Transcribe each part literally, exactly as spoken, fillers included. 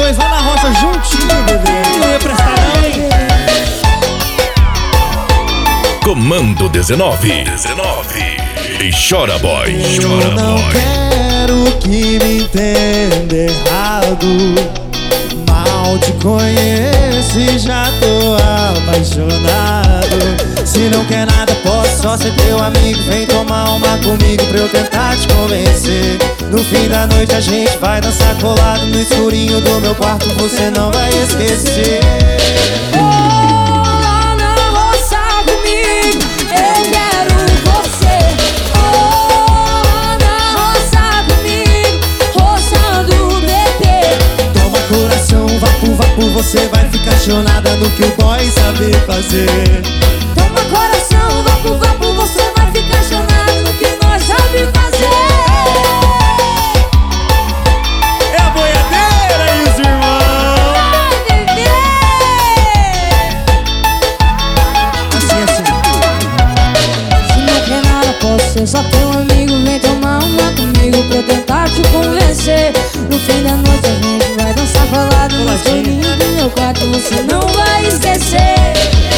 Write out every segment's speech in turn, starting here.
dois lá na roça juntinho, bebê. Não ia prestar não, hein? Comando dezenove. dezenove. E chora, boy. Chora, Eu não boy. quero que me entenda errado. Mal te conheço e já tô apaixonado. Se não quer nada, posso só ser teu amigo. Vem tomar uma comigo pra eu tentar te convencer. No fim da noite a gente vai dançar colado no escurinho do meu quarto, você não vai esquecer. Você vai ficar chonada no que o boy sabe fazer. Toma coração, vapo, vapo, você vai ficar chonada no que nós sabe fazer. É a boiadeira e os irmãos. Vai viver. Assim, assim. Se não quer nada, posso ser só teu amigo. Vem tomar uma comigo pra eu tentar te convencer. No fim da noite a gente vai dançar colado no escurinho do meu quarto, você não vai esquecer.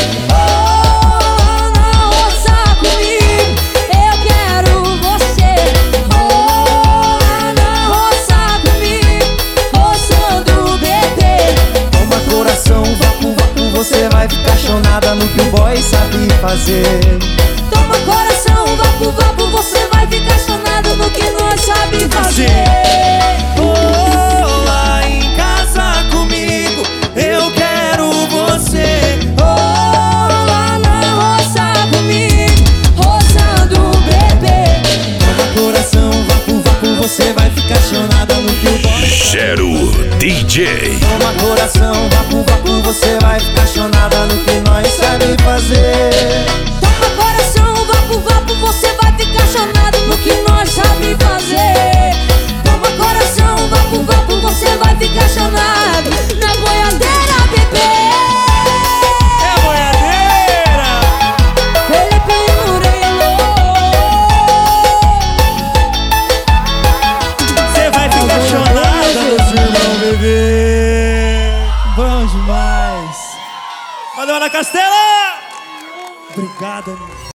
Oh, não roça comigo, eu quero você. Oh, não roça comigo, roçando o bebê. Toma coração, vapo, vapo, você vai ficar chonada no que o boy sabe fazer. Toma coração, vapo, vapo, você vai ficar chonado no que nós sabe fazer. Oh, lá em casa comigo, eu quero você. Oh, lá na roça comigo, roçando o bebê. Toma coração, vapo, vapo, você vai ficar chonada no que o boy. Cheiro D J. Toma coração, vapo, vapo, você vai ficar chonada no que nós sabe fazer. Toma coração, vapo, vapo, você vai ficar chonado no que nós sabe fazer. Toma coração, vapo, vapo, você vai ficar chonado na boiadeira, bebê. É a boiadeira. Felipe Murilo. Você vai ficar chonada nos irmãos, bebê. Bom demais. Valeu, Ana Castela. Obrigada, meu.